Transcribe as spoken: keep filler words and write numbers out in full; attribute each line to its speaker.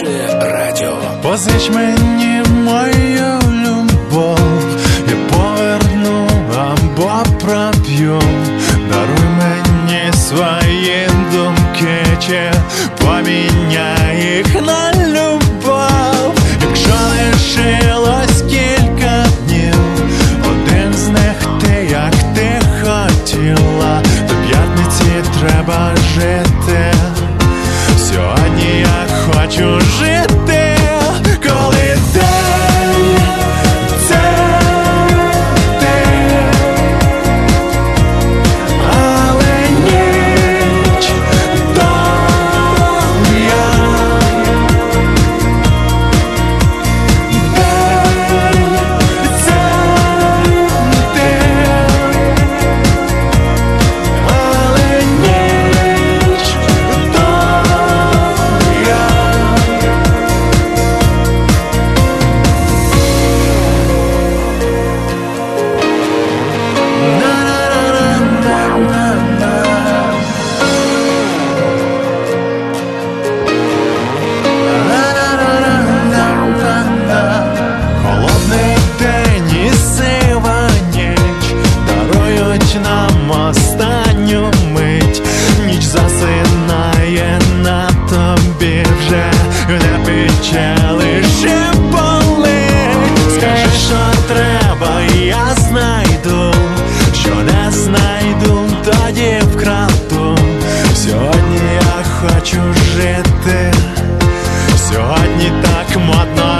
Speaker 1: Наше радіо.
Speaker 2: Позич мені мою любов, я поверну або проп'ю. Даруй мені свої думки, чи поміняй їх на любов. Якщо лишилось кілька днів, один з них ти, як ти хотіла. До п'ятниці треба жити. Сьогодні я хочу жити, коли день – це ти, але ніч – то я. День – це ти, але ніч – то я. Холодний день і сива ніч дарують нам останню мить. Ніч засинає на тобі, вже не пече, лише болить. Скажи, що треба, і я знайду. Що не знайду, тоді вкраду. Сьогодні я хочу жити. Сьогодні так модно